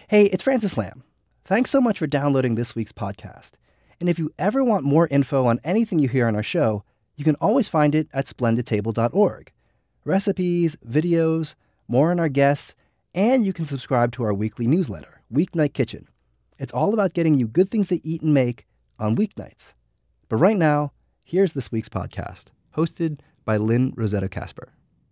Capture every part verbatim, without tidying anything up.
Hey, it's Francis Lam. Thanks so much for downloading this week's podcast. And if you ever want more info on anything you hear on our show, you can always find it at splendid table dot org. Recipes, videos, more on our guests, and you can subscribe to our weekly newsletter, Weeknight Kitchen. It's all about getting you good things to eat and make on weeknights. But right now, here's this week's podcast, hosted by Lynn Rossetto Kasper.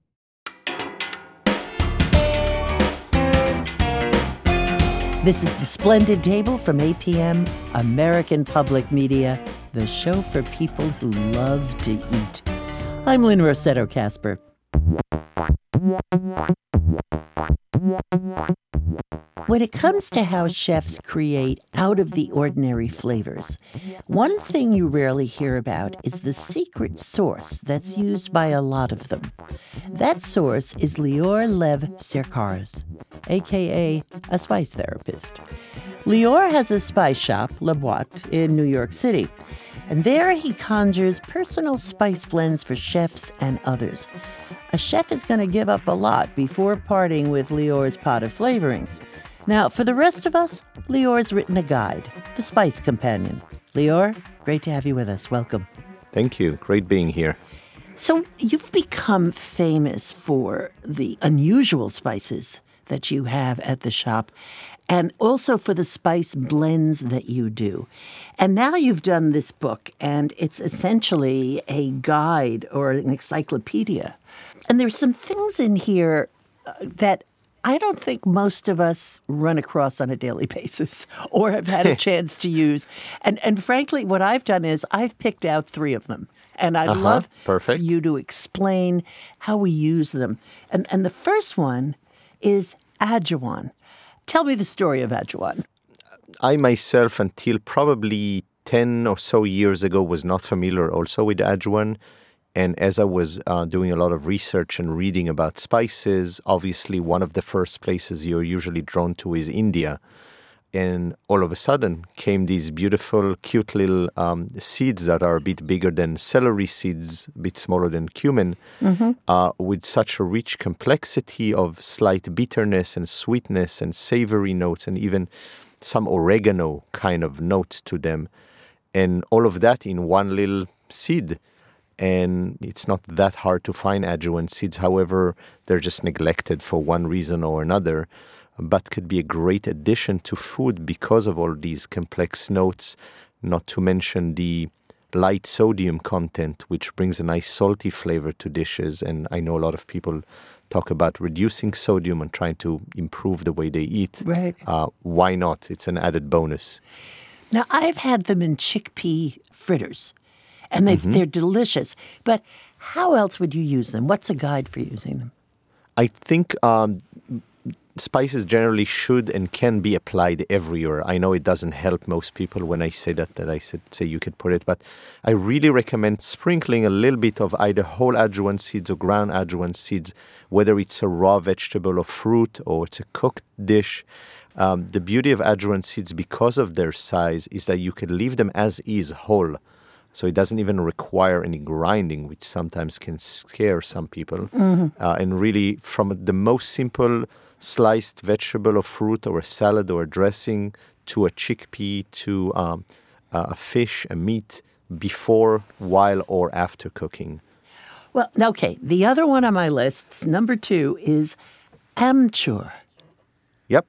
This is The Splendid Table from A P M, American Public Media, the show for people who love to eat. I'm Lynn Rossetto Kasper. When it comes to how chefs create out-of-the-ordinary flavors, one thing you rarely hear about is the secret sauce that's used by a lot of them. That source is Lior Lev Sercarz, a k a a spice therapist. Lior has a spice shop, La Boite, in New York City, and there he conjures personal spice blends for chefs and others. A chef is going to give up a lot before parting with Lior's pot of flavorings. Now, for the rest of us, Lior's written a guide, The Spice Companion. Lior, great to have you with us. Welcome. Thank you. Great being here. So you've become famous for the unusual spices that you have at the shop and also for the spice blends that you do. And now you've done this book, and it's essentially a guide or an encyclopedia. And there's some things in here uh, that I don't think most of us run across on a daily basis or have had a chance to use. And and frankly, what I've done is I've picked out three of them. And I'd uh-huh. love Perfect. for you to explain how we use them. And and the first one is Adjouan. Tell me the story of Adjouan. I myself, until probably ten or so years ago, was not familiar also with Adjouan. And as I was uh, doing a lot of research and reading about spices, obviously one of the first places you're usually drawn to is India. And all of a sudden came these beautiful, cute little um, seeds that are a bit bigger than celery seeds, a bit smaller than cumin, mm-hmm. uh, with such a rich complexity of slight bitterness and sweetness and savory notes and even some oregano kind of note to them. And all of that in one little seed. And it's not that hard to find Adjouan seeds. However, they're just neglected for one reason or another, but could be a great addition to food because of all these complex notes, not to mention the light sodium content, which brings a nice salty flavor to dishes. And I know a lot of people talk about reducing sodium and trying to improve the way they eat. Right. Uh, why not? It's an added bonus. Now, I've had them in chickpea fritters. And they, mm-hmm. they're delicious. But how else would you use them? What's a guide for using them? I think um, spices generally should and can be applied everywhere. I know it doesn't help most people when I say that, that I said, say you could put it. But I really recommend sprinkling a little bit of either whole Adjouan seeds or ground Adjouan seeds, whether it's a raw vegetable or fruit or it's a cooked dish. Um, the beauty of Adjouan seeds, because of their size, is that you can leave them as is whole. So it doesn't even require any grinding, which sometimes can scare some people. Mm-hmm. Uh, and really, from the most simple sliced vegetable or fruit or a salad or a dressing to a chickpea to um, a fish, a meat, before, while, or after cooking. Well, okay. The other one on my list, number two, is amchur. Yep.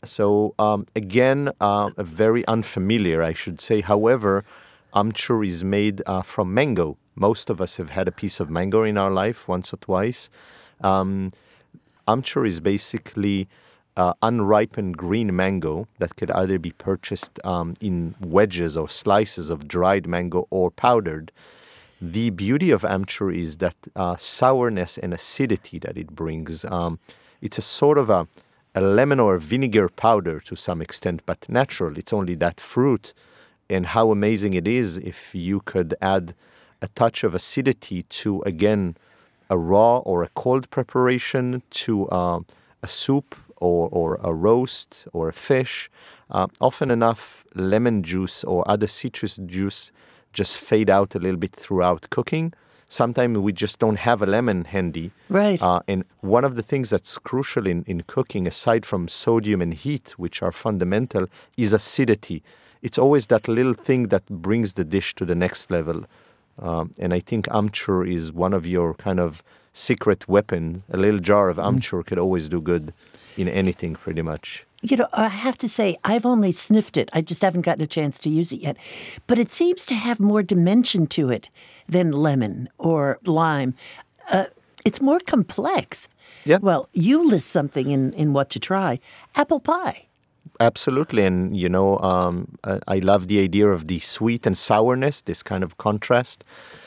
So um, again, uh, a very unfamiliar, I should say. However, amchur is made uh, from mango. Most of us have had a piece of mango in our life once or twice. Um, amchur is basically uh, unripened green mango that could either be purchased um, in wedges or slices of dried mango or powdered. The beauty of amchur is that uh, sourness and acidity that it brings. Um, it's a sort of a, a lemon or vinegar powder to some extent, but natural. It's only that fruit. And how amazing it is if you could add a touch of acidity to, again, a raw or a cold preparation, to uh, a soup or, or a roast or a fish. Uh, often enough, lemon juice or other citrus juice just fade out a little bit throughout cooking. sometimes we just don't have a lemon handy. Right. Uh, and one of the things that's crucial in, in cooking, aside from sodium and heat, which are fundamental, is acidity. It's always that little thing that brings the dish to the next level. Um, and I think amchur is one of your kind of secret weapon. A little jar of amchur mm. could always do good in anything, pretty much. You know, I have to say, I've only sniffed it. I just haven't gotten a chance to use it yet. But it seems to have more dimension to it than lemon or lime. Uh, it's more complex. Yeah. Well, you list something in, in what to try. Apple pie. Absolutely. And, you know, um, I, I love the idea of the sweet and sourness, this kind of contrast.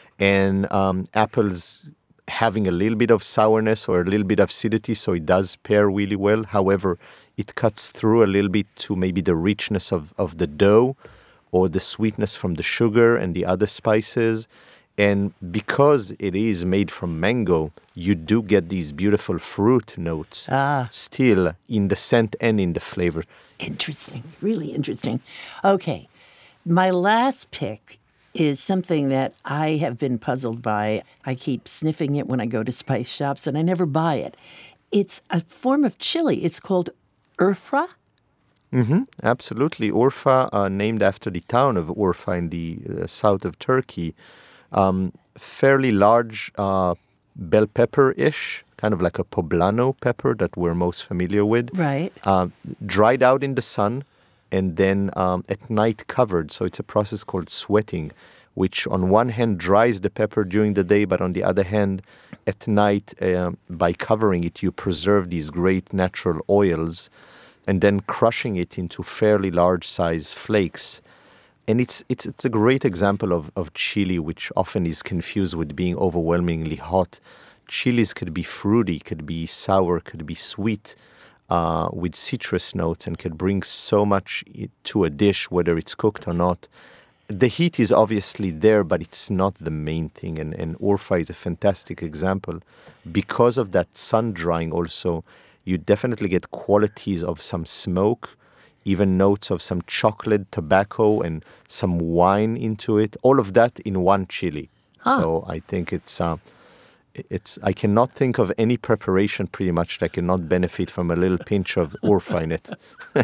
And um, apples having a little bit of sourness or a little bit of acidity, so it does pair really well. However, it cuts through a little bit to maybe the richness of, of the dough or the sweetness from the sugar and the other spices. And because it is made from mango, you do get these beautiful fruit notes ah. still in the scent and in the flavor. Interesting. Really interesting. Okay. My last pick is something that I have been puzzled by. I keep sniffing it when I go to spice shops, and I never buy it. It's a form of chili. It's called Urfa? Mm-hmm, absolutely. Urfa, uh, named after the town of Urfa in the uh, south of Turkey. Um, fairly large uh, bell pepper-ish, kind of like a poblano pepper that we're most familiar with. Right. Uh, dried out in the sun and then um, at night covered. So it's a process called sweating, which on one hand dries the pepper during the day, but on the other hand, at night, uh, by covering it, you preserve these great natural oils and then crushing it into fairly large-size flakes. And it's it's it's a great example of, of chili, which often is confused with being overwhelmingly hot. Chilies could be fruity, could be sour, could be sweet, uh, with citrus notes, and could bring so much to a dish, whether it's cooked or not. The heat is obviously there, but it's not the main thing. And, and Urfa is a fantastic example. Because of that sun drying also, you definitely get qualities of some smoke, even notes of some chocolate, tobacco, and some wine into it. All of that in one chili. Huh. So I think it's... Uh, It's. I cannot think of any preparation pretty much that cannot benefit from a little pinch of Urfa in it.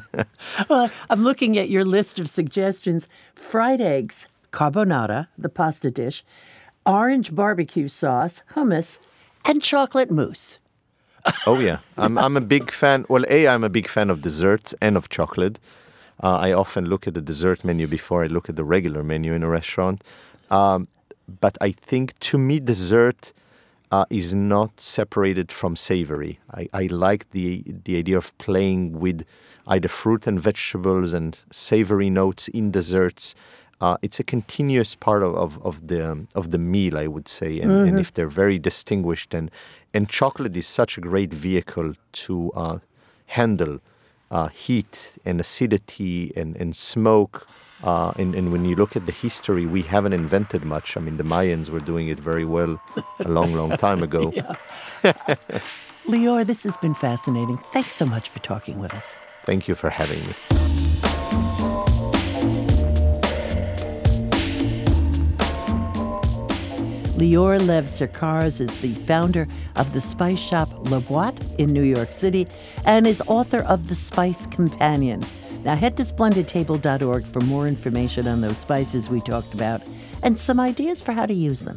Well, I'm looking at your list of suggestions. Fried eggs, carbonara, the pasta dish, orange barbecue sauce, hummus, and chocolate mousse. Oh, yeah. I'm I'm a big fan. Well, A, I'm a big fan of desserts and of chocolate. Uh, I often look at the dessert menu before I look at the regular menu in a restaurant. Um, but I think, to me, dessert... Uh, is not separated from savory. I, I like the the idea of playing with either fruit and vegetables and savory notes in desserts. Uh, it's a continuous part of, of, of the um, of the meal, I would say, and, mm-hmm. and if they're very distinguished. And, and chocolate is such a great vehicle to uh, handle uh, heat and acidity and, and smoke. Uh, and, and when you look at the history, we haven't invented much. I mean, the Mayans were doing it very well a long, long time ago. Lior, this has been fascinating. Thanks so much for talking with us. Thank you for having me. Lior Lev Sercarz is the founder of the spice shop La Boite in New York City and is author of The Spice Companion. Now head to splendid table dot org for more information on those spices we talked about and some ideas for how to use them.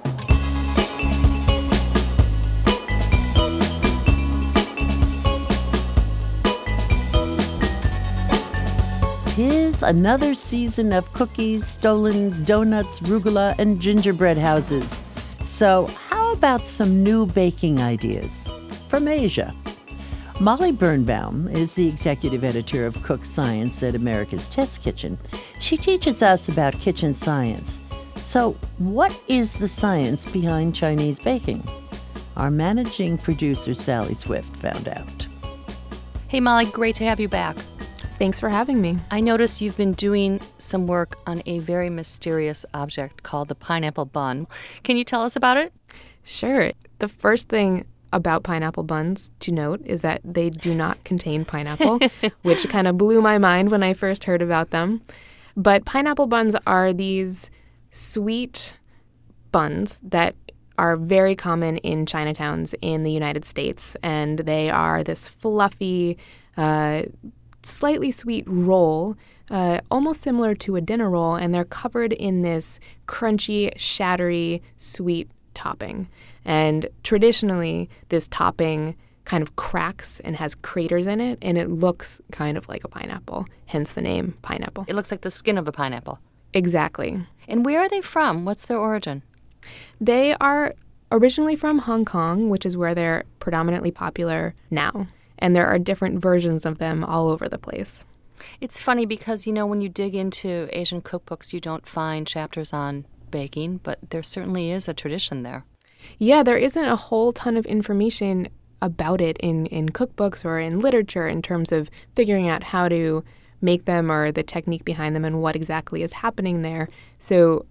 Tis another season of cookies, stolons, donuts, rugula, and gingerbread houses. So how about some new baking ideas from Asia? Molly Birnbaum is the executive editor of Cook Science at America's Test Kitchen. She teaches us about kitchen science. So what is the science behind Chinese baking? Our managing producer, Sally Swift, found out. Hey, Molly, great to have you back. Thanks for having me. I notice you've been doing some work on a very mysterious object called the pineapple bun. Can you tell us about it? Sure. The first thing about pineapple buns to note is that they do not contain pineapple, which kind of blew my mind when I first heard about them. But pineapple buns are these sweet buns that are very common in Chinatowns in the United States, and they are this fluffy, uh, slightly sweet roll, uh, almost similar to a dinner roll, and they're covered in this crunchy, shattery, sweet topping. And traditionally, this topping kind of cracks and has craters in it, and it looks kind of like a pineapple, hence the name pineapple. It looks like the skin of a pineapple. Exactly. And where are they from? What's their origin? They are originally from Hong Kong, which is where they're predominantly popular now. And there are different versions of them all over the place. It's funny because, you know, when you dig into Asian cookbooks, you don't find chapters on baking, but there certainly is a tradition there. Yeah, there isn't a whole ton of information about it in, in cookbooks or in literature in terms of figuring out how to make them or the technique behind them and what exactly is happening there. So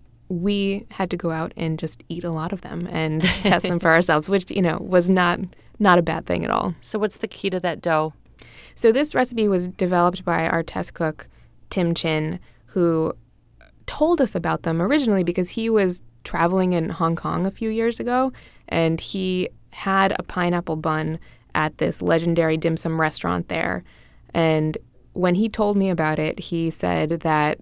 we had to go out and just eat a lot of them and test them for ourselves, which, you know, was not not a bad thing at all. So what's the key to that dough? So this recipe was developed by our test cook, Tim Chin, who told us about them originally because he was traveling in Hong Kong a few years ago, and he had a pineapple bun at this legendary dim sum restaurant there. And when he told me about it, he said that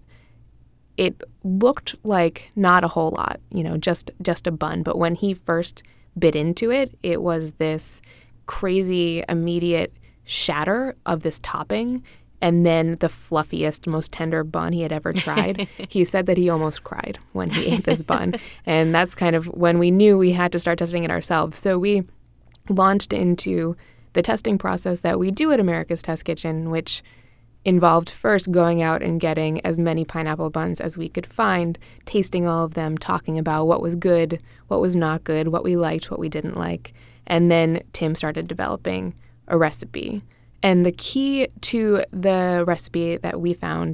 it looked like not a whole lot, you know, just just a bun. But when he first bit into it, it was this crazy, immediate shatter of this topping, and then the fluffiest, most tender bun he had ever tried. He said that he almost cried when he ate this bun. And that's kind of when we knew we had to start testing it ourselves. So we launched into the testing process that we do at America's Test Kitchen, which involved first going out and getting as many pineapple buns as we could find, tasting all of them, talking about what was good, what was not good, what we liked, what we didn't like. And then Tim started developing a recipe. And the key to the recipe that we found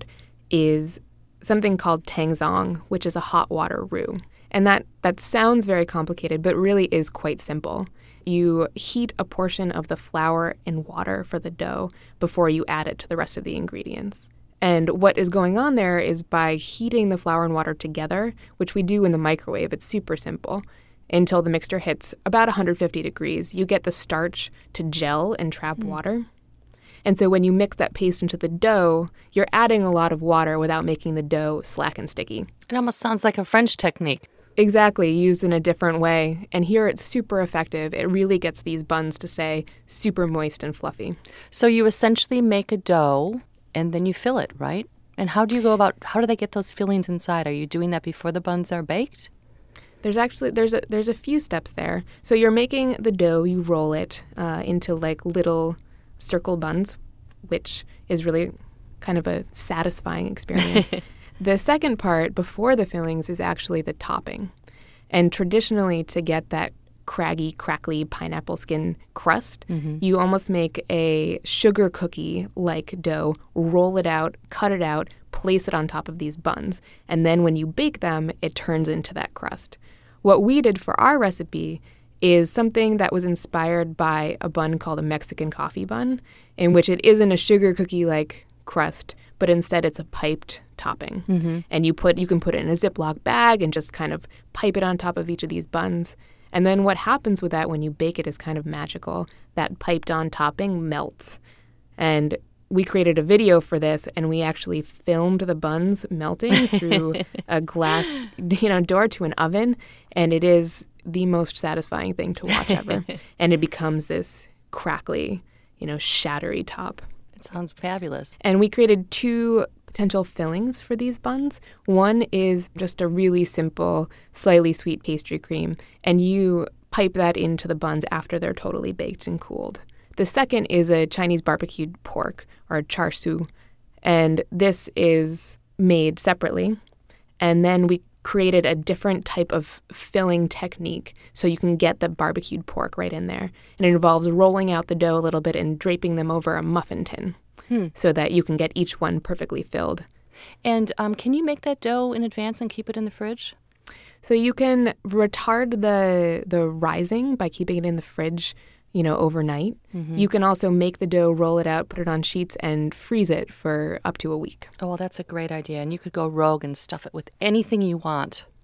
is something called tangzong, which is a hot water roux. And that, that sounds very complicated, but really is quite simple. You heat a portion of the flour and water for the dough before you add it to the rest of the ingredients. And what is going on there is by heating the flour and water together, which we do in the microwave, it's super simple, until the mixture hits about one hundred fifty degrees, you get the starch to gel and trap mm. water. And so when you mix that paste into the dough, you're adding a lot of water without making the dough slack and sticky. It almost sounds like a French technique. Exactly, used in a different way. And here it's super effective. It really gets these buns to stay super moist and fluffy. So you essentially make a dough and then you fill it, right? And how do you go about, how do they get those fillings inside? Are you doing that before the buns are baked? There's actually, there's a, there's a few steps there. So you're making the dough, you roll it uh, into like little circle buns, which is really kind of a satisfying experience. The second part, before the fillings, is actually the topping. And traditionally, to get that craggy, crackly pineapple skin crust, mm-hmm. you almost make a sugar cookie-like dough, roll it out, cut it out, place it on top of these buns. And then when you bake them, it turns into that crust. What we did for our recipe is something that was inspired by a bun called a Mexican coffee bun, in which it isn't a sugar cookie-like crust, but instead it's a piped topping. Mm-hmm. And you put you can put it in a Ziploc bag and just kind of pipe it on top of each of these buns. And then what happens with that when you bake it is kind of magical. That piped on topping melts. And we created a video for this, and we actually filmed the buns melting through a glass, you know, door to an oven. And it is the most satisfying thing to watch ever. And it becomes this crackly, you know, shattery top. It sounds fabulous. And we created two potential fillings for these buns. One is just a really simple, slightly sweet pastry cream, and you pipe that into the buns after they're totally baked and cooled. The second is a Chinese barbecued pork, or char siu, and this is made separately. And then we created a different type of filling technique so you can get the barbecued pork right in there. And it involves rolling out the dough a little bit and draping them over a muffin tin hmm. so that you can get each one perfectly filled. And um, can you make that dough in advance and keep it in the fridge? So you can retard the the rising by keeping it in the fridge, you know, overnight. Mm-hmm. You can also make the dough, roll it out, put it on sheets, and freeze it for up to a week. Oh, well, that's a great idea. And you could go rogue and stuff it with anything you want.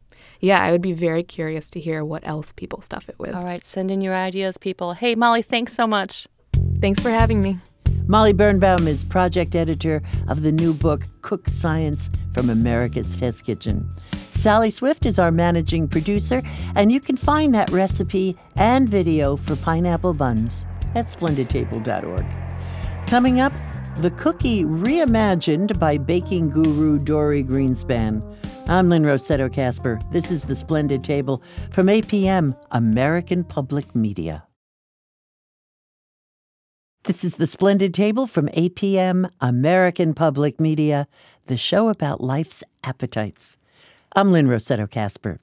yeah, I would be very curious to hear what else people stuff it with. All right, send in your ideas, people. Hey, Molly, thanks so much. Thanks for having me. Molly Birnbaum is project editor of the new book, Cook Science from America's Test Kitchen. Sally Swift is our managing producer, and you can find that recipe and video for pineapple buns at splendid table dot org. Coming up, the cookie reimagined by baking guru Dory Greenspan. I'm Lynn Rossetto Kasper. This is The Splendid Table from A P M, American Public Media. This is The Splendid Table from A P M, American Public Media, the show about life's appetites. I'm Lynn Rossetto Kasper.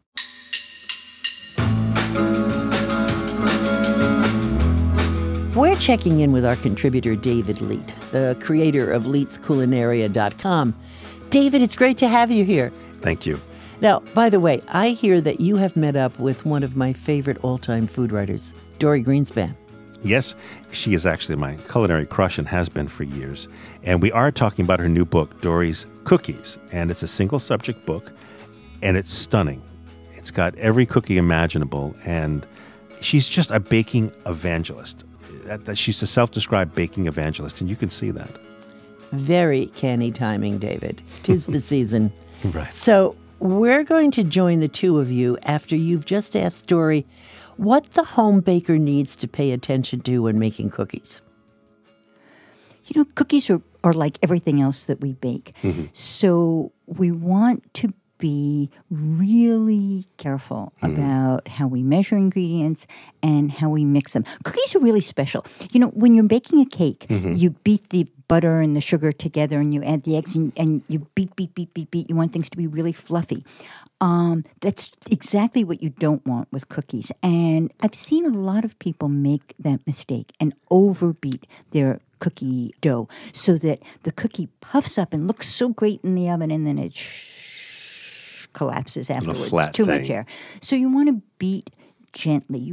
We're checking in with our contributor, David Leet, the creator of leets culinaria dot com. David, it's great to have you here. Thank you. Now, by the way, I hear that you have met up with one of my favorite all-time food writers, Dory Greenspan. Yes, she is actually my culinary crush and has been for years. And we are talking about her new book, Dory's Cookies. And it's a single-subject book, and it's stunning. It's got every cookie imaginable, and she's just a baking evangelist. That, that she's a self-described baking evangelist, and you can see that. Very canny timing, David. 'Tis the season. Right. So we're going to join the two of you after you've just asked Dory what the home baker needs to pay attention to when making cookies. You know, cookies are, are like everything else that we bake. Mm-hmm. So we want to be really careful mm-hmm. about how we measure ingredients and how we mix them. Cookies are really special. You know, when you're baking a cake, mm-hmm. you beat the butter and the sugar together and you add the eggs and, and you beat, beat, beat, beat, beat. You want things to be really fluffy. Um, that's exactly what you don't want with cookies. And I've seen a lot of people make that mistake and overbeat their cookie dough so that the cookie puffs up and looks so great in the oven and then it sh- collapses afterwards. Too thing. much air. So you want to beat gently.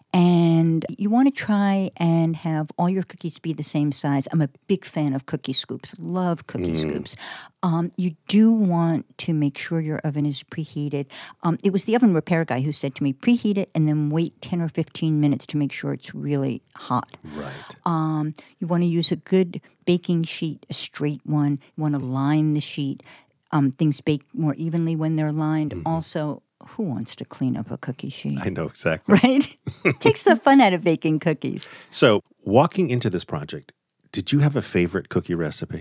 And you want to try and have all your cookies be the same size. I'm a big fan of cookie scoops. Love cookie mm. scoops. Um, you do want to make sure your oven is preheated. Um, it was the oven repair guy who said to me, preheat it and then wait ten or fifteen minutes to make sure it's really hot. Right. Um, you want to use a good baking sheet, a straight one. You want to line the sheet. Um, things bake more evenly when they're lined. Mm-hmm. Also, who wants to clean up a cookie sheet? I know exactly. Right? Takes the fun out of baking cookies. So, walking into this project, did you have a favorite cookie recipe?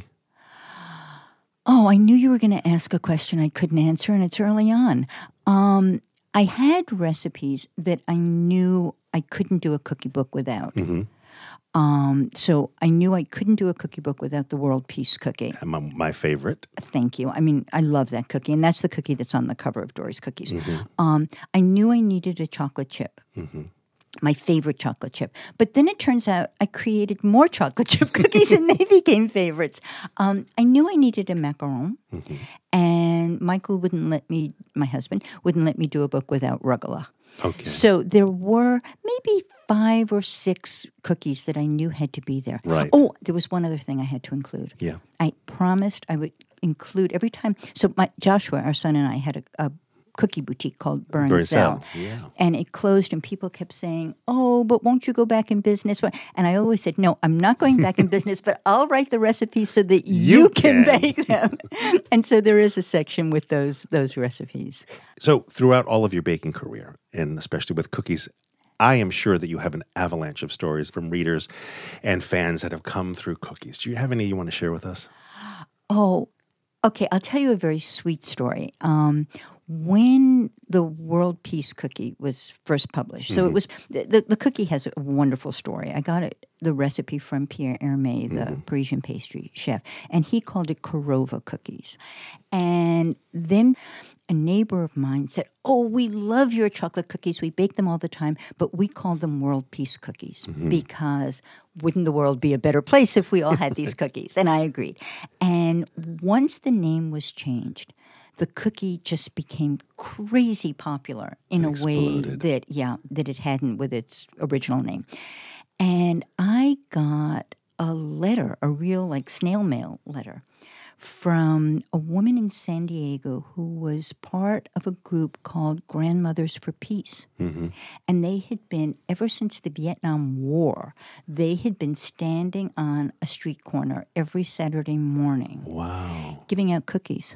Oh, I knew you were going to ask a question I couldn't answer, and it's early on. Um, I had recipes that I knew I couldn't do a cookie book without. Mm-hmm. Um, so I knew I couldn't do a cookie book without the World Peace Cookie. My, my favorite. Thank you. I mean, I love that cookie, and that's the cookie that's on the cover of Dory's Cookies. Mm-hmm. Um, I knew I needed a chocolate chip. Mm-hmm. My favorite chocolate chip. But then it turns out I created more chocolate chip cookies and they became favorites. Um, I knew I needed a macaron, mm-hmm. and Michael wouldn't let me, my husband, wouldn't let me do a book without rugelach. Okay. So there were maybe five or six cookies that I knew had to be there. Right. Oh, there was one other thing I had to include. Yeah. I promised I would include every time. So my Joshua, our son, and I had a, a cookie boutique called Burnsell. Yeah. And it closed and people kept saying, oh, but won't you go back in business? And I always said, no, I'm not going back in business, but I'll write the recipes so that you, you can. can bake them. And so there is a section with those those recipes. So throughout all of your baking career, and especially with cookies, I am sure that you have an avalanche of stories from readers and fans that have come through cookies. Do you have any you want to share with us? Oh, okay. I'll tell you a very sweet story. Um, when the World Peace Cookie was first published, so mm-hmm. it was the, the cookie has a wonderful story. I got it the recipe from Pierre Hermé, the mm-hmm. Parisian pastry chef, and he called it Korova cookies. And then a neighbor of mine said, oh, we love your chocolate cookies. We bake them all the time, but we call them World Peace Cookies mm-hmm. because wouldn't the world be a better place if we all had these cookies? And I agreed. And once the name was changed, the cookie just became crazy popular in a way that, yeah, that it hadn't with its original name. And I got a letter, a real like snail mail letter from a woman in San Diego who was part of a group called Grandmothers for Peace. Mm-hmm. And they had been, ever since the Vietnam War, they had been standing on a street corner every Saturday morning. Wow. Giving out cookies.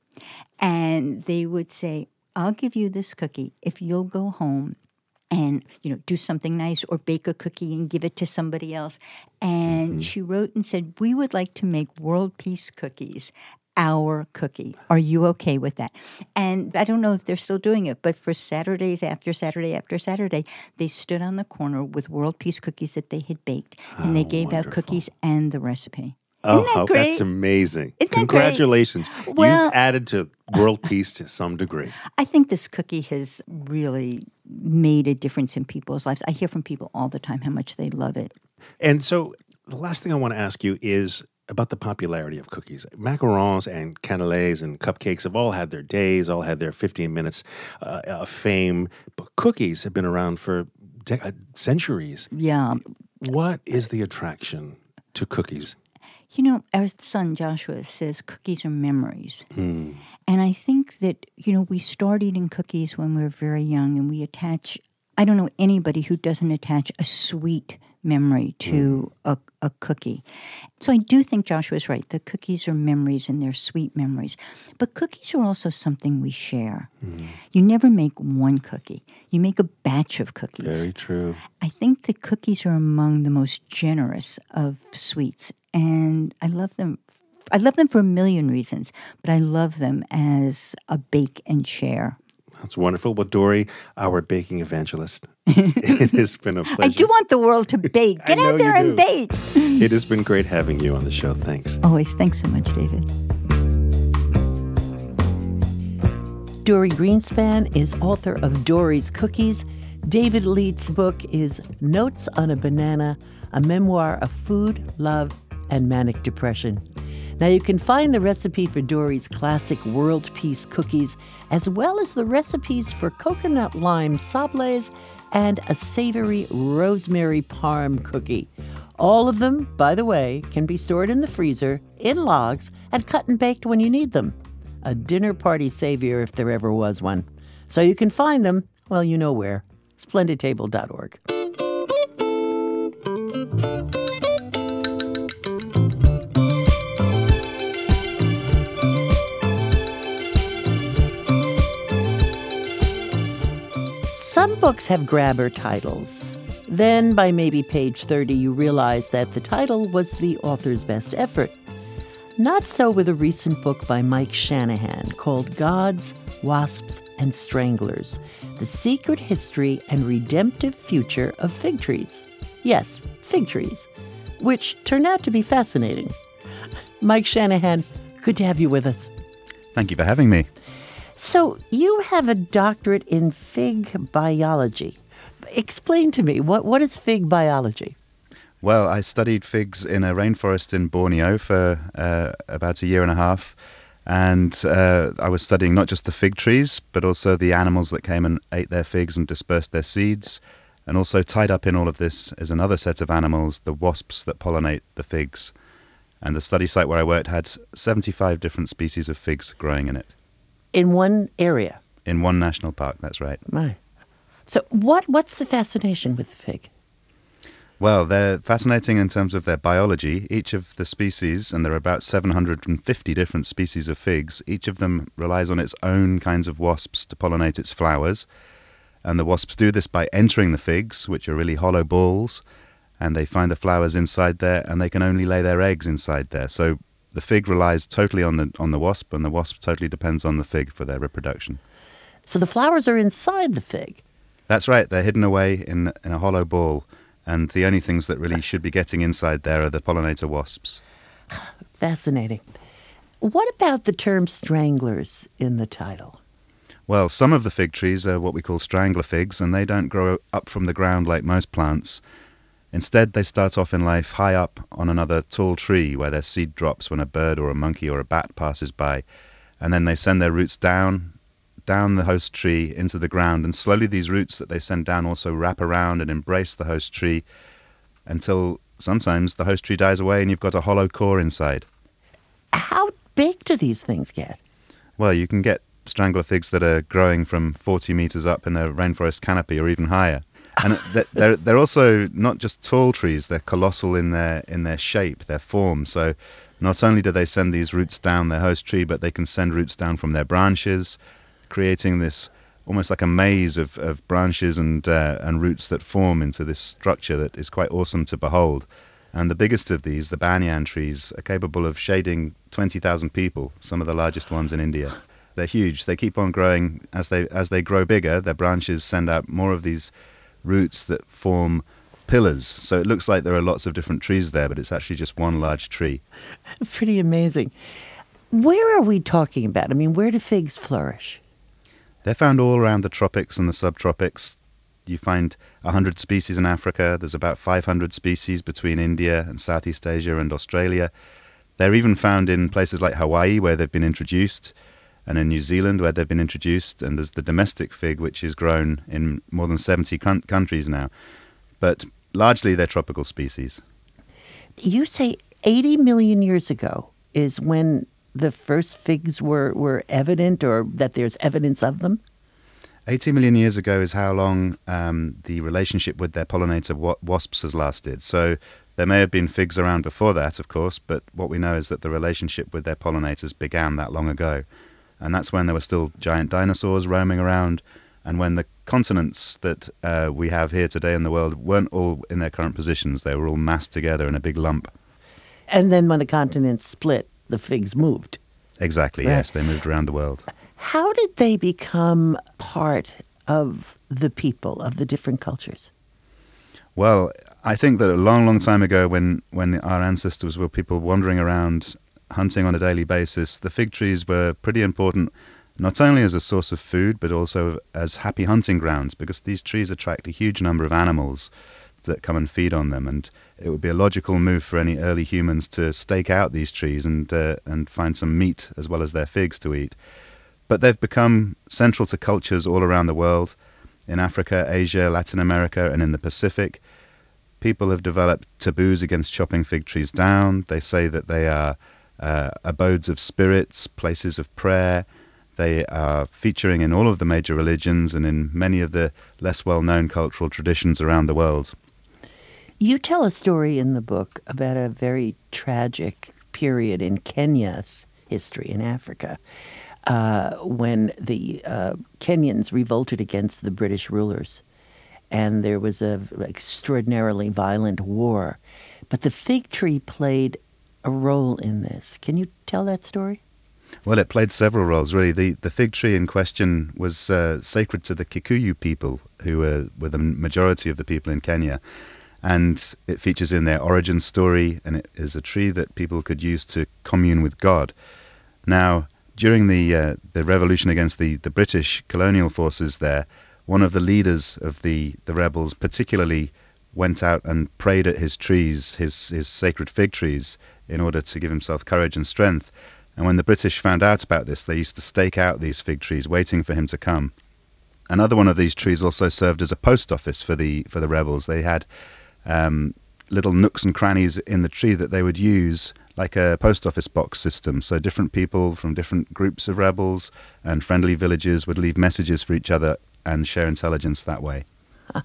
And they would say, I'll give you this cookie if you'll go home and, you know, do something nice or bake a cookie and give it to somebody else. And mm-hmm. she wrote and said, we would like to make world peace cookies our cookie. Are you okay with that? And I don't know if they're still doing it, but for Saturdays after Saturday after Saturday, they stood on the corner with world peace cookies that they had baked, and oh, they gave wonderful. out cookies and the recipe. Oh, Isn't that great? That's amazing. Isn't that Congratulations. great? Well, You've added to world peace to some degree. I think this cookie has really made a difference in people's lives. I hear from people all the time how much they love it. And so the last thing I want to ask you is about the popularity of cookies. Macarons and cannelés and cupcakes have all had their days, all had their fifteen minutes uh, of fame, but cookies have been around for de- uh, centuries. Yeah. What is the attraction to cookies? You know, our son Joshua says cookies are memories. Mm. And I think that, you know, we start eating cookies when we're very young, and we attach, I don't know anybody who doesn't attach a sweet memory to mm. a, a cookie. So I do think Joshua's right. The cookies are memories, and they're sweet memories. But cookies are also something we share. Mm. You never make one cookie. You make a batch of cookies. Very true. I think that cookies are among the most generous of sweets. And I love them. I love them for a million reasons, but I love them as a bake and share. That's wonderful. Well, Dorie, our baking evangelist, it has been a pleasure. I do want the world to bake. Get out there and bake. It has been great having you on the show. Thanks. Always. Thanks so much, David. Dorie Greenspan is author of Dorie's Cookies. David Leite's book is Notes on a Banana, a memoir of food, love, and manic depression. Now you can find the recipe for Dorie's classic world peace cookies, as well as the recipes for coconut lime sablés and a savory rosemary parm cookie. All of them, by the way, can be stored in the freezer, in logs, and cut and baked when you need them. A dinner party savior if there ever was one. So you can find them, well, you know where, splendid table dot org. Some books have grabber titles. Then, by maybe page thirty, you realize that the title was the author's best effort. Not so with a recent book by Mike Shanahan called Gods, Wasps, and Stranglers, The Secret History and Redemptive Future of Fig Trees. Yes, fig trees, which turned out to be fascinating. Mike Shanahan, good to have you with us. Thank you for having me. So you have a doctorate in fig biology. Explain to me, what, what is fig biology? Well, I studied figs in a rainforest in Borneo for uh, about a year and a half. And uh, I was studying not just the fig trees, but also the animals that came and ate their figs and dispersed their seeds. And also tied up in all of this is another set of animals, the wasps that pollinate the figs. And the study site where I worked had seventy-five different species of figs growing in it. In one area? In one national park, that's right. My. So what what's the fascination with the fig? Well, they're fascinating in terms of their biology. Each of the species, and there are about seven hundred fifty different species of figs, each of them relies on its own kinds of wasps to pollinate its flowers. And the wasps do this by entering the figs, which are really hollow balls, and they find the flowers inside there, and they can only lay their eggs inside there. So the fig relies totally on the on the wasp, and the wasp totally depends on the fig for their reproduction. So the flowers are inside the fig? That's right. They're hidden away in, in a hollow ball, and the only things that really should be getting inside there are the pollinator wasps. Fascinating. What about the term stranglers in the title? Well, some of the fig trees are what we call strangler figs, and they don't grow up from the ground like most plants. Instead, they start off in life high up on another tall tree where their seed drops when a bird or a monkey or a bat passes by. And then they send their roots down, down the host tree into the ground. And slowly these roots that they send down also wrap around and embrace the host tree until sometimes the host tree dies away and you've got a hollow core inside. How big do these things get? Well, you can get strangler figs that are growing from forty meters up in a rainforest canopy or even higher. And they're they're also not just tall trees, they're colossal in their in their shape, their form. So not only do they send these roots down their host tree, but they can send roots down from their branches, creating this almost like a maze of, of branches and uh, and roots that form into this structure that is quite awesome to behold. And the biggest of these, the banyan trees, are capable of shading twenty thousand people, some of the largest ones in India. They're huge. They keep on growing. As they as they grow bigger, their branches send out more of these roots that form pillars. So it looks like there are lots of different trees there, but it's actually just one large tree. Pretty amazing. Where are we talking about? I mean, where do figs flourish? They're found all around the tropics and the subtropics. You find one hundred species in Africa. There's about five hundred species between India and Southeast Asia and Australia. They're even found in places like Hawaii, where they've been introduced, and in New Zealand, where they've been introduced. And there's the domestic fig, which is grown in more than seventy con- countries now. But largely, they're tropical species. You say eighty million years ago is when the first figs were, were evident, or that there's evidence of them? eighty million years ago is how long um, the relationship with their pollinator wa- wasps has lasted. So there may have been figs around before that, of course, but what we know is that the relationship with their pollinators began that long ago. And that's when there were still giant dinosaurs roaming around, and when the continents that uh, we have here today in the world weren't all in their current positions. They were all massed together in a big lump. And then when the continents split, the figs moved. Exactly, Right. yes. They moved around the world. How did they become part of the people, of the different cultures? Well, I think that a long, long time ago, when, when our ancestors were people wandering around hunting on a daily basis, the fig trees were pretty important, not only as a source of food, but also as happy hunting grounds, because these trees attract a huge number of animals that come and feed on them. And it would be a logical move for any early humans to stake out these trees and uh, and find some meat as well as their figs to eat. But they've become central to cultures all around the world. In Africa, Asia, Latin America, and in the Pacific, people have developed taboos against chopping fig trees down. They say that they are uh, abodes of spirits, places of prayer. They are featuring in all of the major religions and in many of the less well-known cultural traditions around the world. You tell a story in the book about a very tragic period in Kenya's history in Africa, uh, when the uh, Kenyans revolted against the British rulers, and there was an extraordinarily violent war. But the fig tree played a role in this. Can you tell that story? Well, it played several roles, really. The the fig tree in question was uh, sacred to the Kikuyu people, who were, were the majority of the people in Kenya. And it features in their origin story, and it is a tree that people could use to commune with God. Now, during the uh, the revolution against the, the British colonial forces there, one of the leaders of the, the rebels particularly went out and prayed at his trees, his, his sacred fig trees, in order to give himself courage and strength. And when the British found out about this, they used to stake out these fig trees, waiting for him to come. Another one of these trees also served as a post office for the for the rebels. They had um, little nooks and crannies in the tree that they would use like a post office box system. So different people from different groups of rebels and friendly villages would leave messages for each other and share intelligence that way. Huh.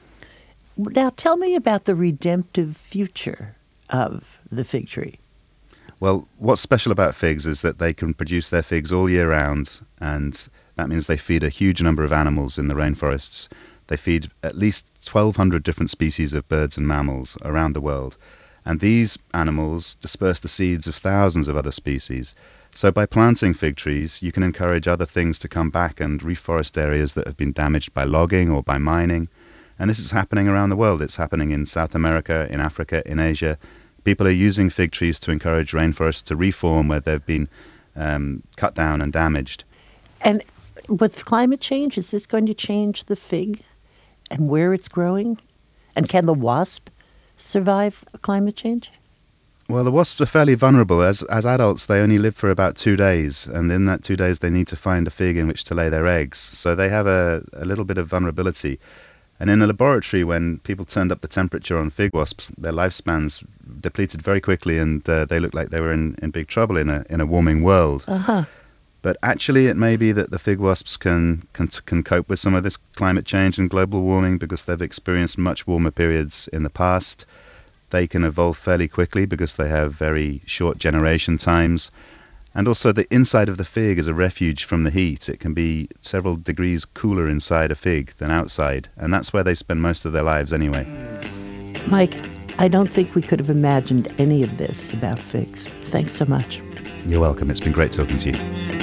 Now tell me about the redemptive future of the fig tree. Well, what's special about figs is that they can produce their figs all year round, and that means they feed a huge number of animals in the rainforests. They feed at least twelve hundred different species of birds and mammals around the world. And these animals disperse the seeds of thousands of other species. So by planting fig trees, you can encourage other things to come back and reforest areas that have been damaged by logging or by mining. And this is happening around the world. It's happening in South America, in Africa, in Asia. People are using fig trees to encourage rainforests to reform where they've been um, cut down and damaged. And with climate change, is this going to change the fig and where it's growing? And can the wasp survive climate change? Well, the wasps are fairly vulnerable. As as adults, they only live for about two days, and in that two days they need to find a fig in which to lay their eggs. So they have a, a little bit of vulnerability. And in a laboratory, when people turned up the temperature on fig wasps, their lifespans depleted very quickly, and uh, they looked like they were in, in big trouble in a in a warming world. Uh-huh. But actually, it may be that the fig wasps can, can can cope with some of this climate change and global warming because they've experienced much warmer periods in the past. They can evolve fairly quickly because they have very short generation times. And also, the inside of the fig is a refuge from the heat. It can be several degrees cooler inside a fig than outside, and that's where they spend most of their lives anyway. Mike, I don't think we could have imagined any of this about figs. Thanks so much. You're welcome. It's been great talking to you.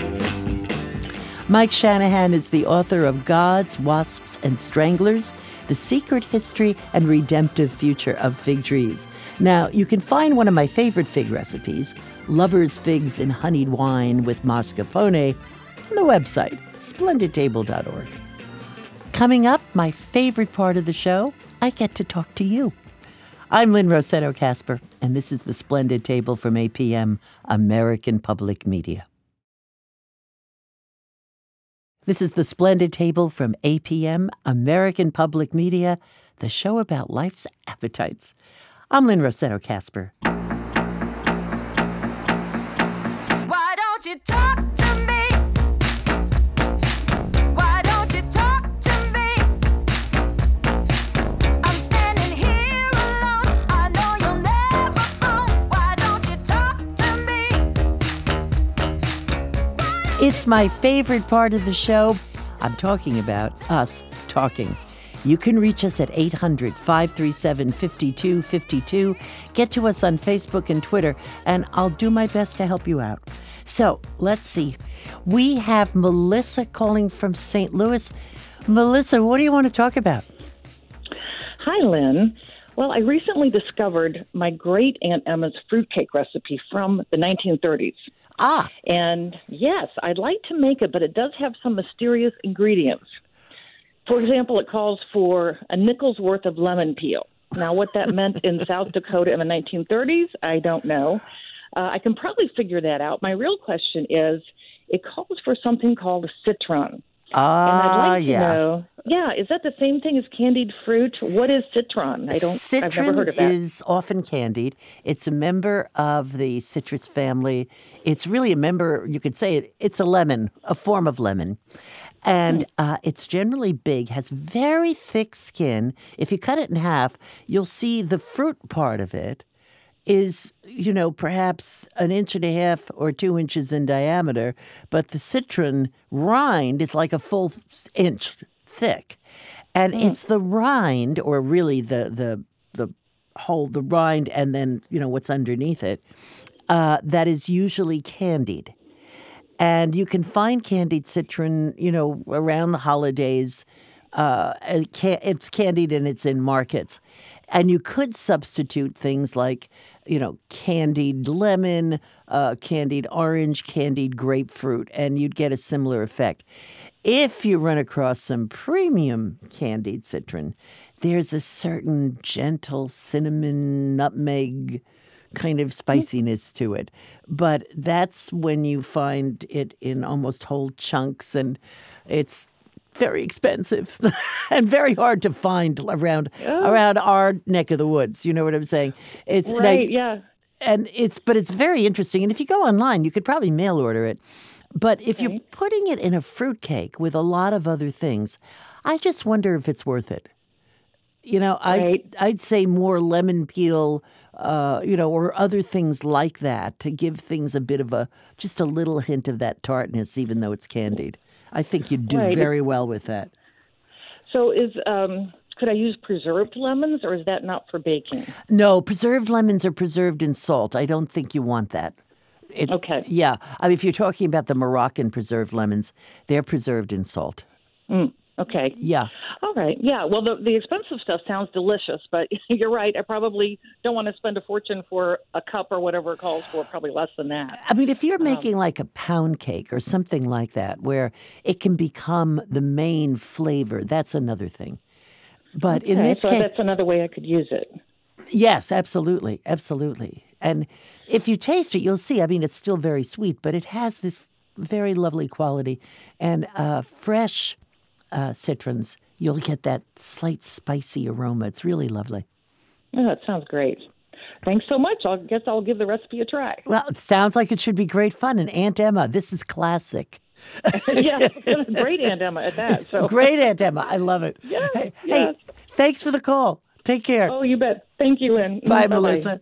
Mike Shanahan is the author of Gods, Wasps, and Stranglers, The Secret History and Redemptive Future of Fig Trees. Now, you can find one of my favorite fig recipes, Lover's Figs in Honeyed Wine with mascarpone, on the website, splendid table dot org. Coming up, my favorite part of the show, I get to talk to you. I'm Lynn Rossetto Kasper, and this is the Splendid Table from A P M, American Public Media. This is the Splendid Table from A P M, American Public Media, the show about life's appetites. I'm Lynn Rossetto Kasper. Why don't you talk to me? Why don't you talk to me? I'm standing here alone. I know you'll never phone. Why don't you talk to me? It's my favorite part of the show. I'm talking about us talking. You can reach us at eight hundred, five three seven, five two five two. Get to us on Facebook and Twitter, and I'll do my best to help you out. So, let's see. We have Melissa calling from Saint Louis. Melissa, what do you want to talk about? Hi, Lynn. Well, I recently discovered my great Aunt Emma's fruitcake recipe from the nineteen thirties. Ah. And yes, I'd like to make it, but it does have some mysterious ingredients. For example, it calls for a nickel's worth of lemon peel. Now, what that meant in South Dakota in the nineteen thirties, I don't know. Uh, I can probably figure that out. My real question is, it calls for something called a citron. Ah, and I'd like to yeah. know, yeah, is that the same thing as candied fruit? What is citron? I don't, Citron I've never heard of that. is often candied. It's a member of the citrus family. It's really a member, you could say it, it's a lemon, a form of lemon. And uh, it's generally big, has very thick skin. If you cut it in half, you'll see the fruit part of it is, you know, perhaps an inch and a half or two inches in diameter, but the citron rind is like a full inch thick. And Mm. it's the rind, or really the the the whole, the rind and then, you know, what's underneath it, uh, that is usually candied. And you can find candied citron, you know, around the holidays. Uh, it can, it's candied and it's in markets. And you could substitute things like, you know, candied lemon, uh, candied orange, candied grapefruit, and you'd get a similar effect. If you run across some premium candied citron, there's a certain gentle cinnamon, nutmeg kind of spiciness to it. But that's when you find it in almost whole chunks, and it's very expensive and very hard to find around Oh. around our neck of the woods. You know what I'm saying? It's and I- Right, yeah. and it's but it's very interesting. And if you go online, you could probably mail order it. But if you're Okay. putting it in a fruitcake with a lot of other things, I just wonder if it's worth it. You know, I Right. I'd say more lemon peel, uh, you know, or other things like that to give things a bit of a just a little hint of that tartness, even though it's candied. I think you'd do Right. very well with that. So is um, could I use preserved lemons, or is that not for baking? No, preserved lemons are preserved in salt. I don't think you want that. It, Okay. Yeah. I mean, if you're talking about the Moroccan preserved lemons, they're preserved in salt. Mm, okay. Yeah. All right. Yeah. Well, the the expensive stuff sounds delicious, but you're right. I probably don't want to spend a fortune for a cup or whatever it calls for. Probably less than that. I mean, if you're Um, making like a pound cake or something like that, where it can become the main flavor, that's another thing. But in Okay, this so case, that's another way I could use it. yes, absolutely, absolutely. And if you taste it, you'll see. I mean, it's still very sweet, but it has this very lovely quality. And uh, fresh uh, citrons you'll get that slight spicy aroma. It's really lovely. Oh, that sounds great. Thanks so much. I guess I'll give the recipe a try. Well, it sounds like it should be great fun. And Aunt Emma, this is classic. Yeah, great Aunt Emma at that. So Great Aunt Emma. I love it. Yes, hey, yes. hey, thanks for the call. Take care. Oh, you bet. Thank you, Lynn. Bye, Bye-bye. Melissa.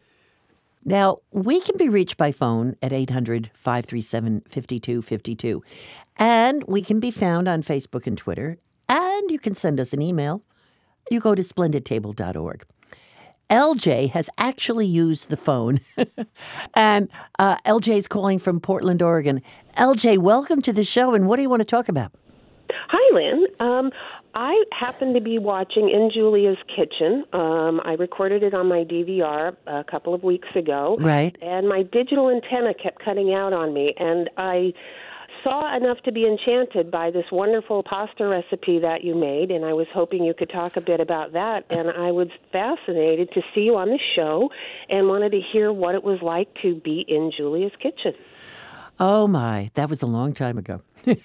Now, we can be reached by phone at eight hundred, five three seven, five two five two. And we can be found on Facebook and Twitter. And you can send us an email. You go to splendid table dot org. L J has actually used the phone. and uh, L J's calling from Portland, Oregon. L J, welcome to the show. And what do you want to talk about? Hi, Lynn. Um, I happen to be watching In Julia's Kitchen. Um, I recorded it on my D V R a couple of weeks ago. Right. And my digital antenna kept cutting out on me. And I saw enough to be enchanted by this wonderful pasta recipe that you made, and I was hoping you could talk a bit about that. And I was fascinated to see you on the show and wanted to hear what it was like to be in Julia's Kitchen. Oh, my. That was a long time ago.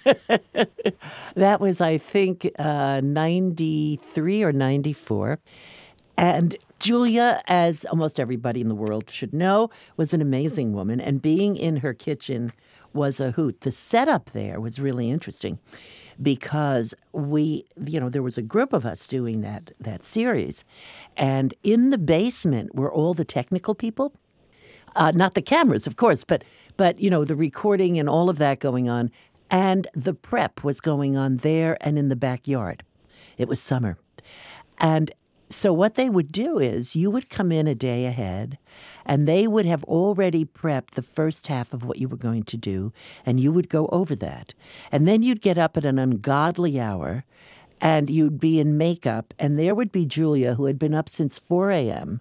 That was, I think, uh, ninety-three or ninety-four. And Julia, as almost everybody in the world should know, was an amazing woman. And being in her kitchen was a hoot. The setup there was really interesting because we, you know, there was a group of us doing that that series. And in the basement were all the technical people. Uh, not the cameras, of course, but, but, you know, the recording and all of that going on. And the prep was going on there and in the backyard. It was summer. And so what they would do is you would come in a day ahead and they would have already prepped the first half of what you were going to do, and you would go over that. And then you'd get up at an ungodly hour and you'd be in makeup, and there would be Julia, who had been up since four a.m.,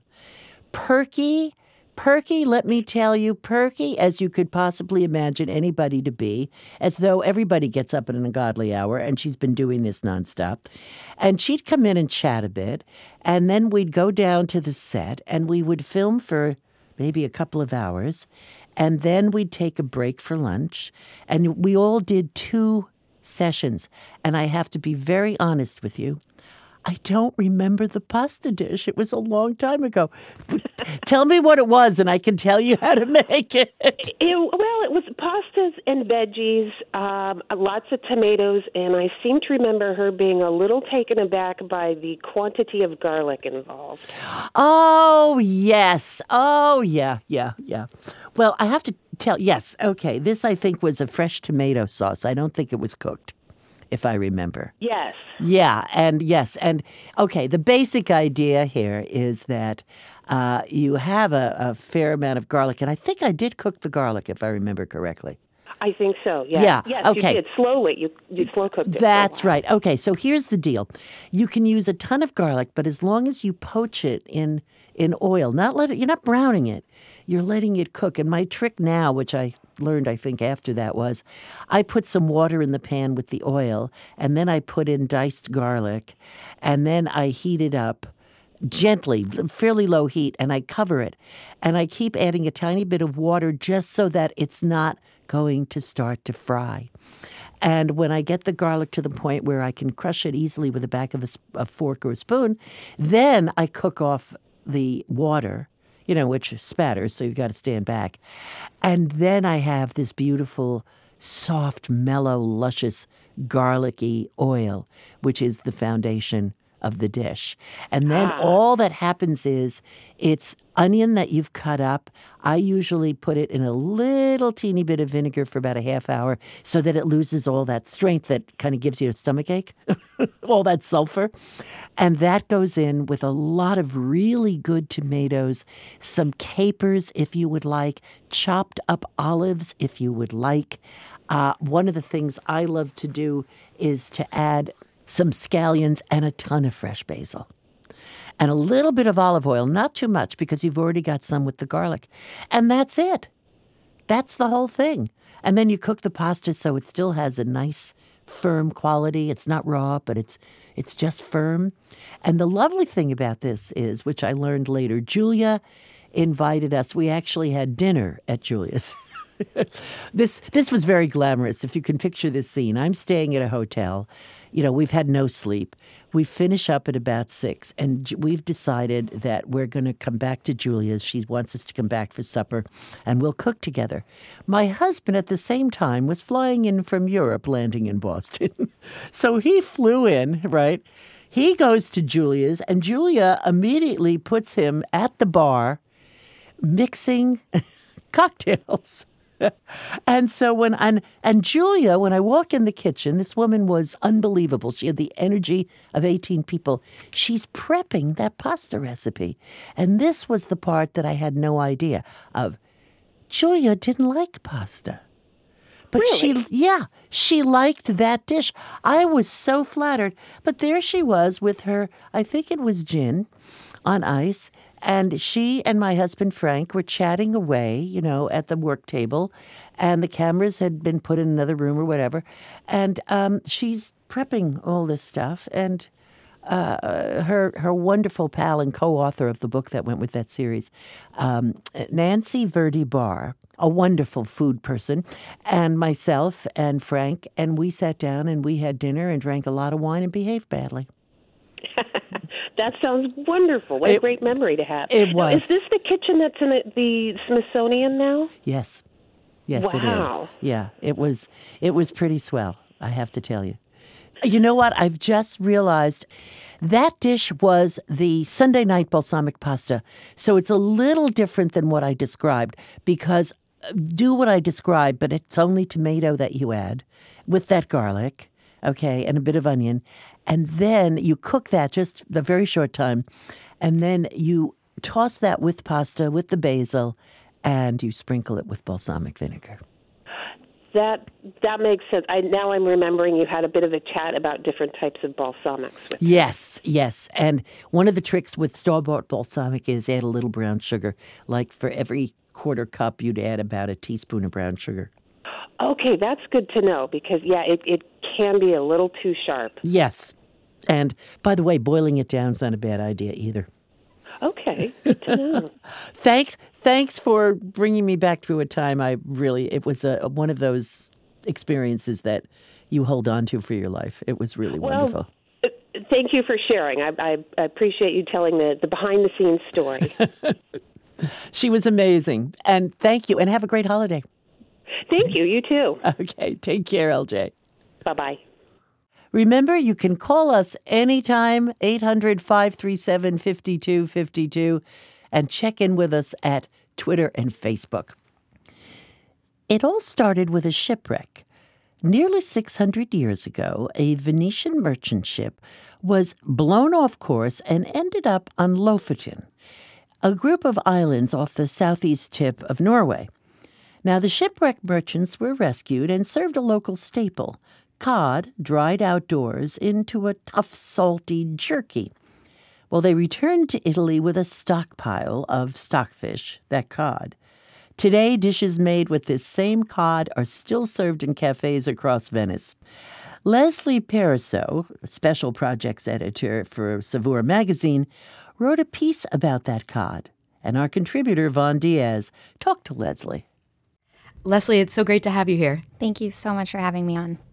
perky, perky, let me tell you, perky as you could possibly imagine anybody to be, as though everybody gets up at an ungodly hour, and she's been doing this nonstop. And she'd come in and chat a bit, and then we'd go down to the set, and we would film for maybe a couple of hours, and then we'd take a break for lunch, and we all did two sessions. And I have to be very honest with you, I don't remember the pasta dish. It was a long time ago. Tell me what it was, and I can tell you how to make it. it well, it was pastas and veggies, um, lots of tomatoes, and I seem to remember her being a little taken aback by the quantity of garlic involved. Oh, yes. Oh, yeah, yeah, yeah. Well, I have to tell, yes, okay, this I think was a fresh tomato sauce. I don't think it was cooked, if I remember. Yes. Yeah, and yes, and okay, the basic idea here is that uh, you have a, a fair amount of garlic, and I think I did cook the garlic, if I remember correctly. I think so, yeah. Yeah, yes, okay. You did slowly. You, you slow cooked it. That's right. Okay, so here's the deal. You can use a ton of garlic, but as long as you poach it in in oil, not let it, you're not browning it. You're letting it cook. And my trick now, which I learned, I think, after that was I put some water in the pan with the oil, and then I put in diced garlic, and then I heat it up gently, fairly low heat, and I cover it. And I keep adding a tiny bit of water just so that it's not going to start to fry. And when I get the garlic to the point where I can crush it easily with the back of a, a fork or a spoon, then I cook off the water, you know, which spatters, so you've got to stand back. And then I have this beautiful, soft, mellow, luscious, garlicky oil, which is the foundation of the dish. And then Ah. all that happens is it's onion that you've cut up. I usually put it in a little teeny bit of vinegar for about a half hour so that it loses all that strength that kind of gives you a stomach ache, all that sulfur. And that goes in with a lot of really good tomatoes, some capers if you would like, chopped up olives if you would like. Uh, one of the things I love to do is to add some scallions and a ton of fresh basil. And a little bit of olive oil, not too much because you've already got some with the garlic. And that's it. That's the whole thing. And then you cook the pasta so it still has a nice, firm quality. It's not raw, but it's it's just firm. And the lovely thing about this is, which I learned later, Julia invited us. We actually had dinner at Julia's. this this was very glamorous. If you can picture this scene, I'm staying at a hotel. You know, we've had no sleep. We finish up at about six, and J- we've decided that we're going to come back to Julia's. She wants us to come back for supper, and we'll cook together. My husband, at the same time, was flying in from Europe, landing in Boston. So he flew in, right? He goes to Julia's, and Julia immediately puts him at the bar mixing cocktails. And so when and and Julia, when I walk in the kitchen, this woman was unbelievable. She had the energy of eighteen people. She's prepping that pasta recipe. And this was the part that I had no idea of. Julia didn't like pasta. But Really? she, yeah, she liked that dish. I was so flattered. But there she was with her, I think it was gin on ice. And she and my husband, Frank, were chatting away, you know, at the work table. And the cameras had been put in another room or whatever. And um, she's prepping all this stuff. And uh, her her wonderful pal and co-author of the book that went with that series, um, Nancy Verdi Barr, a wonderful food person, and myself and Frank. And we sat down and we had dinner and drank a lot of wine and behaved badly. That sounds wonderful. What a It- great memory to have. it Now, was. is this the kitchen that's in the, the Smithsonian now? Yes. Yes, Wow. it is. Yeah, it was it was pretty swell, I have to tell you. You know what? I've just realized that dish was the Sunday night balsamic pasta. So it's a little different than what I described because uh, do what I described, but it's only tomato that you add with that garlic, okay, and a bit of onion. And then you cook that just a very short time. And then you toss that with pasta, with the basil, and you sprinkle it with balsamic vinegar. That that makes sense. I now I'm remembering you had a bit of a chat about different types of balsamics. With Yes, yes. And one of the tricks with store-bought balsamic is add a little brown sugar. Like for every quarter cup, you'd add about a teaspoon of brown sugar. Okay, that's good to know because, yeah, it, it can be a little too sharp. Yes. And by the way, boiling it down is not a bad idea either. Okay, good to know. Thanks, thanks for bringing me back to a time I really, it was a, one of those experiences that you hold on to for your life. It was really Well, wonderful. uh, thank you for sharing. I, I, I appreciate you telling the, the behind-the-scenes story. She was amazing. And thank you, and have a great holiday. Thank you. You too. Okay, take care, L J. Bye-bye. Remember, you can call us anytime, eight hundred, five three seven, five two five two, and check in with us at Twitter and Facebook. It all started with a shipwreck. Nearly six hundred years ago, a Venetian merchant ship was blown off course and ended up on Lofoten, a group of islands off the southeast tip of Norway. Now, the shipwrecked merchants were rescued and served a local staple, cod dried outdoors into a tough, salty jerky. Well, they returned to Italy with a stockpile of stockfish, that cod. Today, dishes made with this same cod are still served in cafes across Venice. Leslie Perisso, special projects editor for Saveur magazine, wrote a piece about that cod. And our contributor, Von Diaz, talked to Leslie. Leslie, it's so great to have you here. Thank you so much for having me on.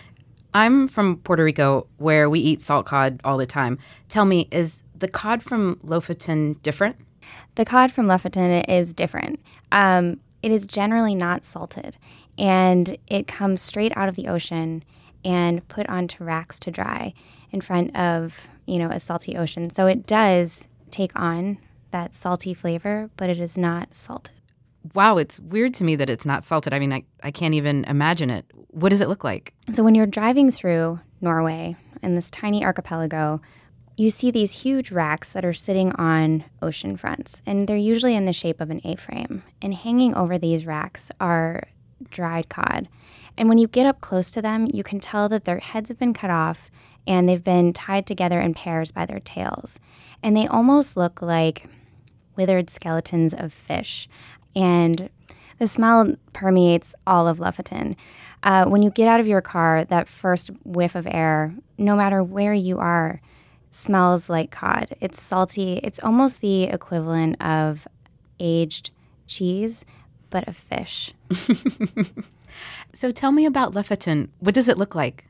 I'm from Puerto Rico, where we eat salt cod all the time. Tell me, is the cod from Lofoten different? The cod from Lofoten is different. Um, it is generally not salted, and it comes straight out of the ocean and put onto racks to dry in front of, you know, a salty ocean. So it does take on that salty flavor, but it is not salted. Wow, it's weird to me that it's not salted. I mean, I, I can't even imagine it. What does it look like? So when you're driving through Norway in this tiny archipelago, you see these huge racks that are sitting on ocean fronts, and they're usually in the shape of an A-frame. And hanging over these racks are dried cod. And when you get up close to them, you can tell that their heads have been cut off and they've been tied together in pairs by their tails. And they almost look like withered skeletons of fish. And the smell permeates all of Lofoten. Uh, when you get out of your car, that first whiff of air, no matter where you are, smells like cod. It's salty. It's almost the equivalent of aged cheese, but of fish. So tell me about Lofoten. What does it look like?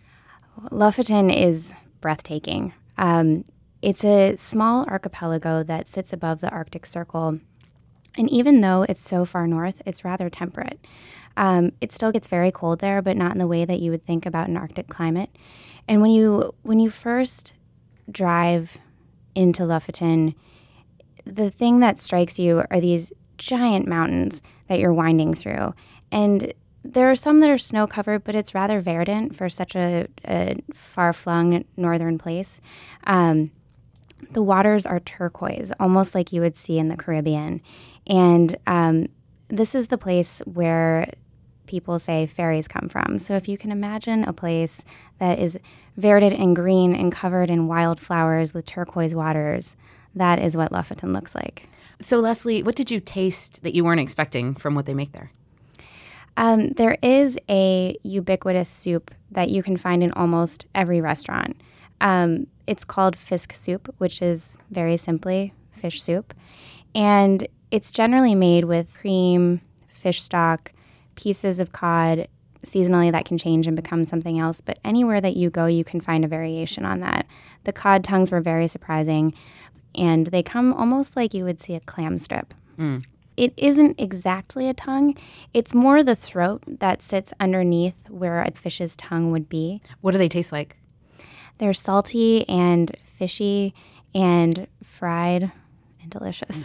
Lofoten is breathtaking. Um, it's a small archipelago that sits above the Arctic Circle. And even though it's so far north, it's rather temperate. Um, it still gets very cold there, but not in the way that you would think about an Arctic climate. And when you when you first drive into Lofoten, the thing that strikes you are these giant mountains that you're winding through. And there are some that are snow-covered, but it's rather verdant for such a, a far-flung northern place. Um, the waters are turquoise, almost like you would see in the Caribbean. And um, this is the place where people say fairies come from. So if you can imagine a place that is verdant and green and covered in wildflowers with turquoise waters, that is what Lofoten looks like. So Leslie, what did you taste that you weren't expecting from what they make there? Um, there is a ubiquitous soup that you can find in almost every restaurant. Um, it's called fisk soup, which is very simply fish soup. And it's generally made with cream, fish stock, pieces of cod. Seasonally, that can change and become something else. But anywhere that you go, you can find a variation on that. The cod tongues were very surprising. And they come almost like you would see a clam strip. Mm. It isn't exactly a tongue. It's more the throat that sits underneath where a fish's tongue would be. What do they taste like? They're salty and fishy and fried and delicious.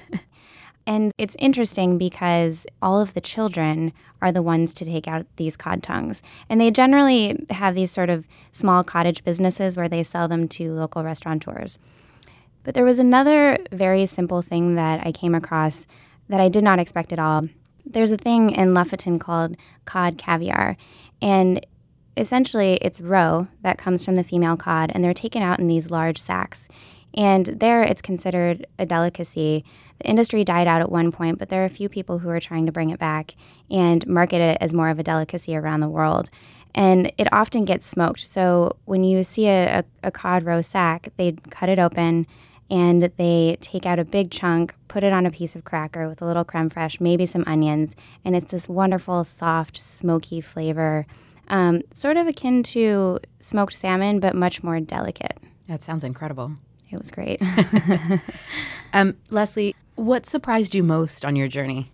And it's interesting because all of the children are the ones to take out these cod tongues. And they generally have these sort of small cottage businesses where they sell them to local restaurateurs. But there was another very simple thing that I came across that I did not expect at all. There's a thing in Lofoten called cod caviar, and essentially it's roe that comes from the female cod, and they're taken out in these large sacks. And there it's considered a delicacy. The industry died out at one point, but there are a few people who are trying to bring it back and market it as more of a delicacy around the world. And it often gets smoked. So when you see a, a, a cod roe sack, they cut it open, and they take out a big chunk, put it on a piece of cracker with a little creme fraiche, maybe some onions, and it's this wonderful, soft, smoky flavor, um, sort of akin to smoked salmon, but much more delicate. That sounds incredible. It was great. um, Leslie, what surprised you most on your journey?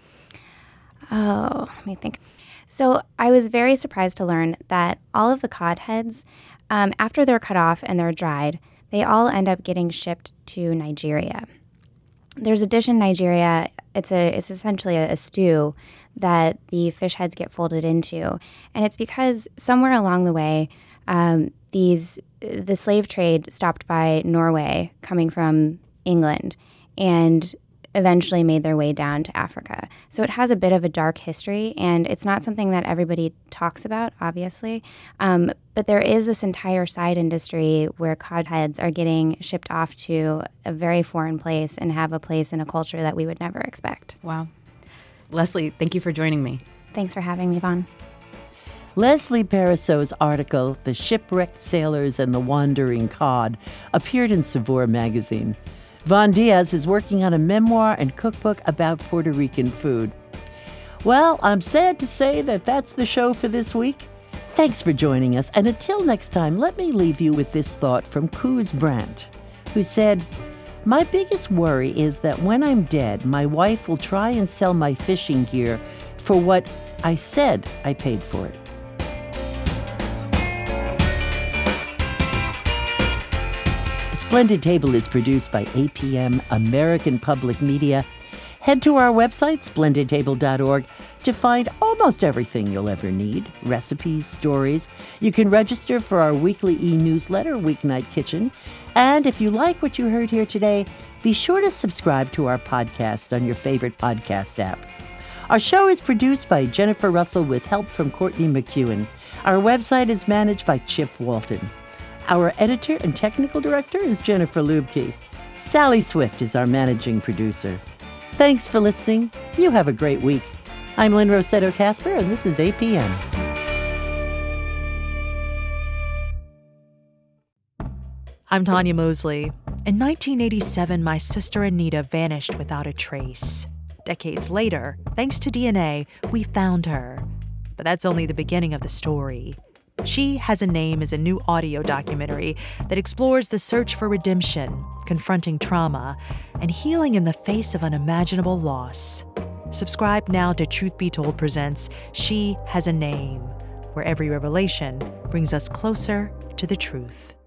Oh, let me think. So I was very surprised to learn that all of the cod heads, um, after they're cut off and they're dried, they all end up getting shipped to Nigeria. There's a dish in Nigeria. It's a it's essentially a, a stew that the fish heads get folded into, and it's because somewhere along the way, um, these the slave trade stopped by Norway, coming from England, and eventually made their way down to Africa. So it has a bit of a dark history, and it's not something that everybody talks about, obviously. Um, but there is this entire side industry where cod heads are getting shipped off to a very foreign place and have a place in a culture that we would never expect. Wow. Leslie, thank you for joining me. Thanks for having me, Vaughn. Leslie Parisot's article, The Shipwrecked Sailors and the Wandering Cod, appeared in Saveur magazine. Vaughn Diaz is working on a memoir and cookbook about Puerto Rican food. Well, I'm sad to say that that's the show for this week. Thanks for joining us, and until next time, let me leave you with this thought from Koos Brandt, who said, "My biggest worry is that when I'm dead, my wife will try and sell my fishing gear for what I said I paid for it." Splendid Table is produced by A P M, American Public Media. Head to our website, splendid table dot org, to find almost everything you'll ever need. Recipes, stories. You can register for our weekly e-newsletter, Weeknight Kitchen. And if you like what you heard here today, be sure to subscribe to our podcast on your favorite podcast app. Our show is produced by Jennifer Russell with help from Courtney McEwen. Our website is managed by Chip Walton. Our editor and technical director is Jennifer Lubke. Sally Swift is our managing producer. Thanks for listening. You have a great week. I'm Lynn Rossetto Kasper, and this is A P M. I'm Tanya Mosley. In nineteen eighty-seven, my sister Anita vanished without a trace. Decades later, thanks to D N A, we found her. But that's only the beginning of the story. She Has a Name is a new audio documentary that explores the search for redemption, confronting trauma, and healing in the face of unimaginable loss. Subscribe now to Truth Be Told presents She Has a Name, where every revelation brings us closer to the truth.